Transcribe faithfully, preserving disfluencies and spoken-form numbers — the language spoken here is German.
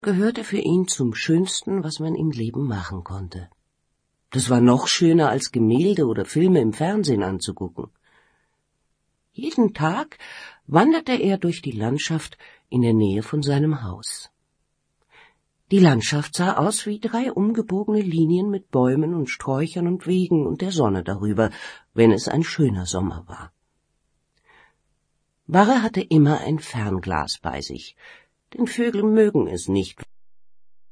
gehörte für ihn zum Schönsten, was man im Leben machen konnte. Das war noch schöner, als Gemälde oder Filme im Fernsehen anzugucken. Jeden Tag wanderte er durch die Landschaft in der Nähe von seinem Haus. Die Landschaft sah aus wie drei umgebogene Linien mit Bäumen und Sträuchern und Wegen und der Sonne darüber, wenn es ein schöner Sommer war. Warre hatte immer ein Fernglas bei sich, denn Vögel mögen es nicht,